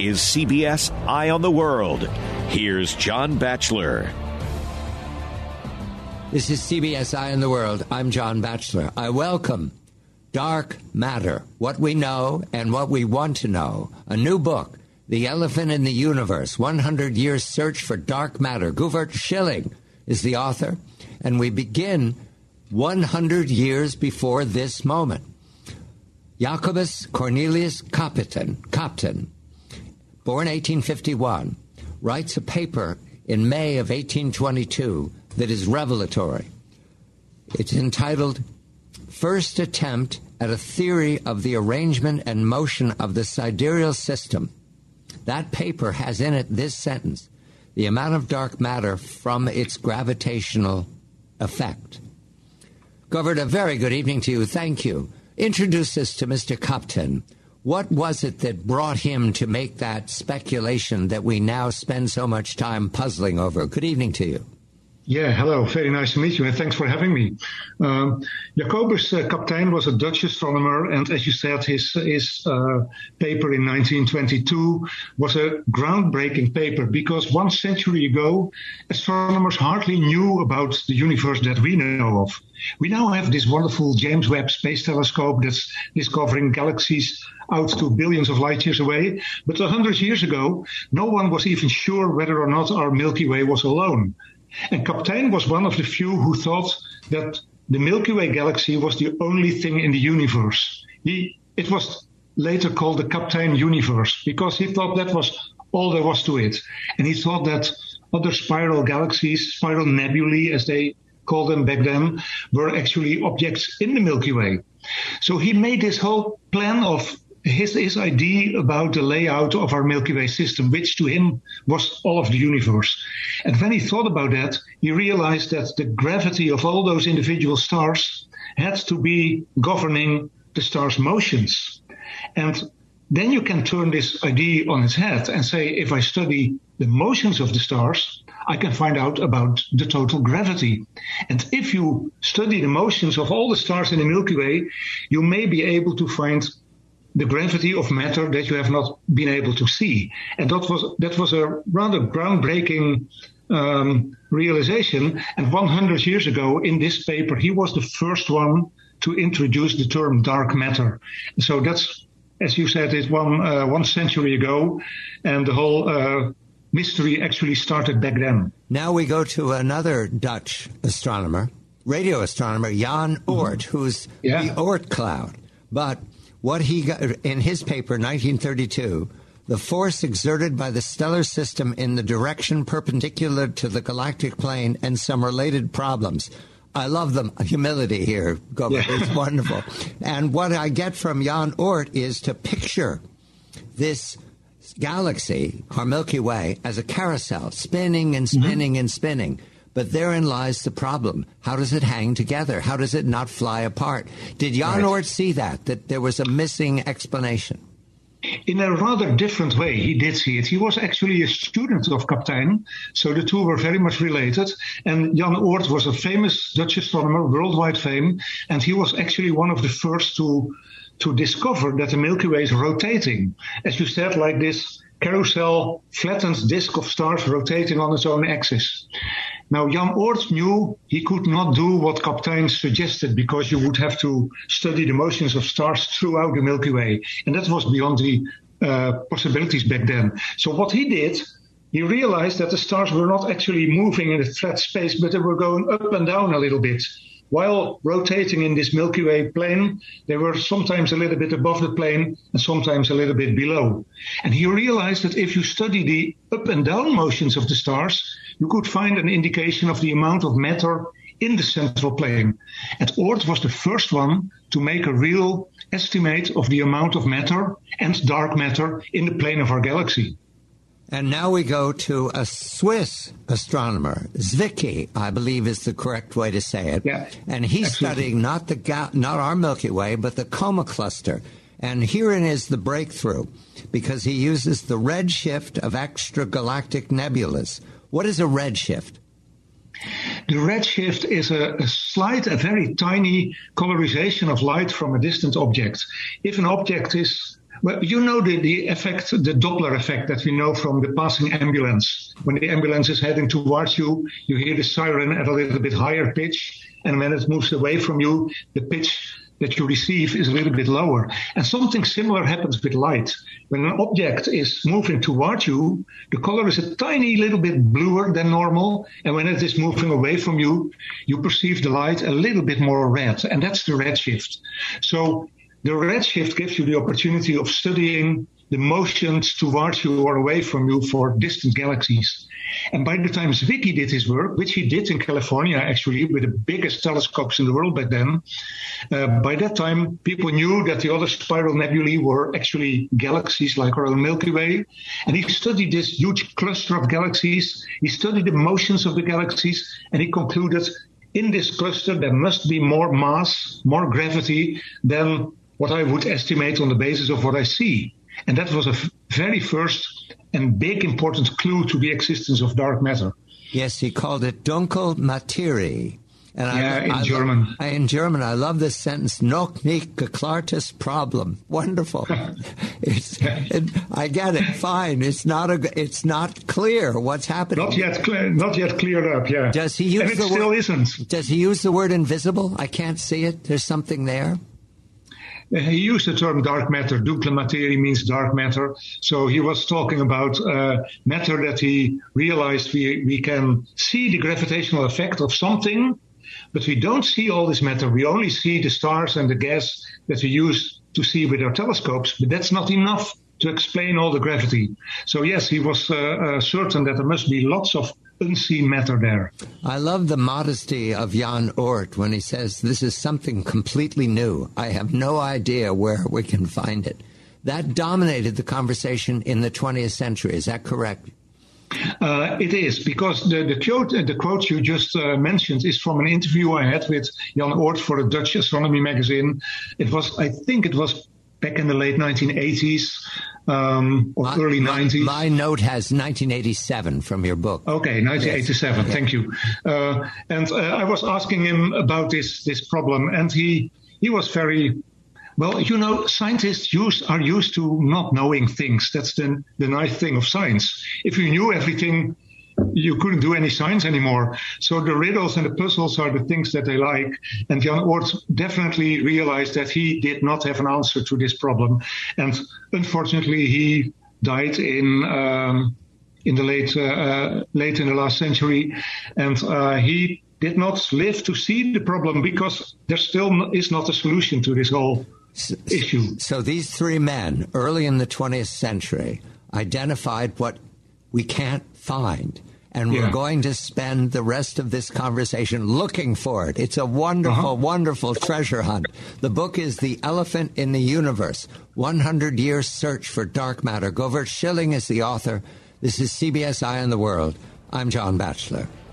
is CBS Eye on the World. Here's John Batchelor. This is CBS Eye on the World. I'm John Batchelor. I welcome Dark Matter, What We Know and What We Want to Know, a new book, The Elephant in the Universe, 100 Years Search for Dark Matter. Govert Schilling is the author, and we begin 100 years before this moment. Jacobus Cornelius Kapteyn, born 1851, writes a paper in May of 1822 that is revelatory. It's entitled First Attempt at a Theory of the Arrangement and Motion of the Sidereal System. That paper has in it this sentence: the amount of dark matter from its gravitational effect. Govert, a very good evening to you. Thank you. Introduce us to Mr. Kapteyn. What was it that brought him to make that speculation that we now spend so much time puzzling over? Good evening to you. Yeah, hello. Very nice to meet you, and thanks for having me. Jacobus Kapteyn was a Dutch astronomer, and as you said, his paper in 1922 was a groundbreaking paper because 1 century ago, astronomers hardly knew about the universe that we know of. We now have this wonderful James Webb Space Telescope that's discovering galaxies out to billions of light years away. But 100 years ago, no one was even sure whether or not our Milky Way was alone. And Kapteyn was one of the few who thought that the Milky Way galaxy was the only thing in the universe. It was later called the Kapteyn universe because he thought that was all there was to it. And he thought that other spiral galaxies, spiral nebulae as they called them back then, were actually objects in the Milky Way. So he made this whole plan of his idea about the layout of our Milky Way system, which to him was all of the universe. And when he thought about that, he realized that the gravity of all those individual stars had to be governing the stars' motions. And then you can turn this idea on its head and say, if I study the motions of the stars, I can find out about the total gravity. And if you study the motions of all the stars in the Milky Way, you may be able to find the gravity of matter that you have not been able to see. And that was a rather groundbreaking realization. And 100 years ago in this paper, he was the first one to introduce the term dark matter. So that's, as you said, it's 1 century ago, and the whole mystery actually started back then. Now we go to another Dutch astronomer, radio astronomer, Jan Oort, who's the Oort cloud. But what he got in his paper, 1932, the force exerted by the stellar system in the direction perpendicular to the galactic plane and some related problems. I love the humility here, Govert. Yeah. It's wonderful. And what I get from Jan Oort is to picture this galaxy, our Milky Way, as a carousel, spinning and spinning and spinning. But therein lies the problem. How does it hang together? How does it not fly apart? Did Jan Oort see that there was a missing explanation? In a rather different way, he did see it. He was actually a student of Kapteyn, so the two were very much related. And Jan Oort was a famous Dutch astronomer, worldwide fame, and he was actually one of the first to discover that the Milky Way is rotating. As you said, like this carousel, flattened disk of stars rotating on its own axis. Now, Jan Oort knew he could not do what Kapteyn suggested because you would have to study the motions of stars throughout the Milky Way. And that was beyond the possibilities back then. So what he did, he realized that the stars were not actually moving in a flat space, but they were going up and down a little bit. While rotating in this Milky Way plane, they were sometimes a little bit above the plane and sometimes a little bit below. And he realized that if you study the up and down motions of the stars, you could find an indication of the amount of matter in the central plane. And Oort was the first one to make a real estimate of the amount of matter and dark matter in the plane of our galaxy. And now we go to a Swiss astronomer, Zwicky, I believe is the correct way to say it. Yeah, and he's studying not our Milky Way, but the Coma cluster. And herein is the breakthrough, because he uses the redshift of extragalactic nebulas. What is a redshift? The redshift is a very tiny colorization of light from a distant object. If an object is Well, you know the effect, the Doppler effect that we know from the passing ambulance. When the ambulance is heading towards you, you hear the siren at a little bit higher pitch. And when it moves away from you, the pitch that you receive is a little bit lower. And something similar happens with light. When an object is moving towards you, the color is a tiny little bit bluer than normal. And when it is moving away from you, you perceive the light a little bit more red. And that's the redshift. So the redshift gives you the opportunity of studying the motions towards you or away from you for distant galaxies. And by the time Zwicky did his work, which he did in California, actually, with the biggest telescopes in the world back then, by that time, people knew that the other spiral nebulae were actually galaxies like our own Milky Way. And he studied this huge cluster of galaxies. He studied the motions of the galaxies, and he concluded in this cluster there must be more mass, more gravity than what I would estimate on the basis of what I see. And that was a very first and big important clue to the existence of dark matter. Yes, he called it Dunkel Materie. And in German. In German, I love this sentence, noch nicht geklärtes Problem. Wonderful. I get it, fine. It's not clear what's happening. Not yet cleared up, yeah. Does he use and it still isn't. Does he use the word invisible? I can't see it. There's something there. He used the term dark matter. Dunkle materie means dark matter. So he was talking about matter that he realized we can see the gravitational effect of something, but we don't see all this matter. We only see the stars and the gas that we use to see with our telescopes, but that's not enough to explain all the gravity. So yes, he was certain that there must be lots of unseen matter there. I love the modesty of Jan Oort when he says, this is something completely new. I have no idea where we can find it. That dominated the conversation in the 20th century. Is that correct? It is, because the quote you just mentioned is from an interview I had with Jan Oort for a Dutch astronomy magazine. I think it was back in the late 1980s or early 90s. My note has 1987 from your book. Okay, 1987. Yes. Thank you. And I was asking him about this problem, and he was very... Well, you know, scientists are used to not knowing things. That's the nice thing of science. If you knew everything, you couldn't do any science anymore. So the riddles and the puzzles are the things that they like. And Jan Oort definitely realized that he did not have an answer to this problem. And unfortunately, he died in the late in the last century. And he did not live to see the problem because there still is not a solution to this whole issue. So these three men, early in the 20th century, identified what we can't find. And we're going to spend the rest of this conversation looking for it. It's a wonderful, wonderful treasure hunt. The book is The Elephant in the Universe, 100 Years Search for Dark Matter. Govert Schilling is the author. This is CBS Eye on the World. I'm John Batchelor.